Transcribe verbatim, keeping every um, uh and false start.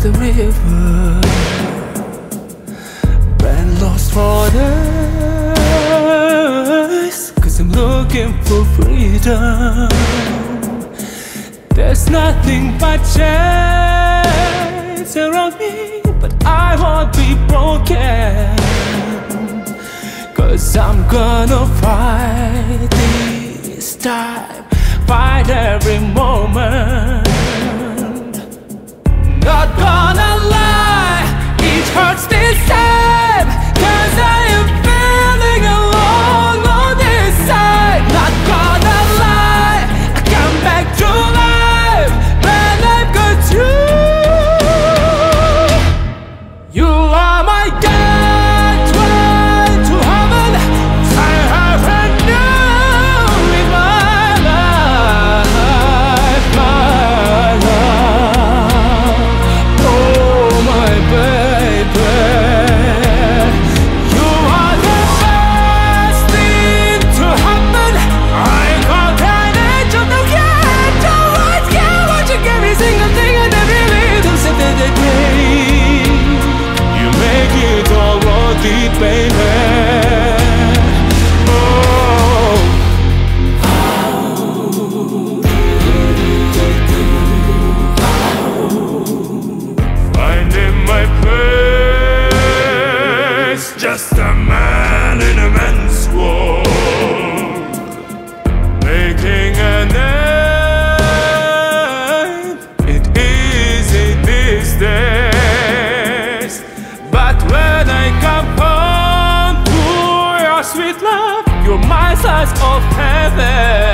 the river, been lost for days, cause I'm looking for freedom. There's nothing but chains around me, but I won't be broken, cause I'm gonna fight this time, fight every moment. Not gonna lie, it hurts this time, cause I am feeling alone on this side. Not gonna lie, I come back to life when I've got you. You are my gateway to heaven. I haven't known in my life, my love. Oh my baby, you are the best thing to happen. I got an angel, no care, don't want care what you give me, single thing and every little step that they take. You make it all worth it, baby. Finding my place, just a man in a man's world, making a name. It easy these days, but when I come home to your sweet love, you're my slice of heaven.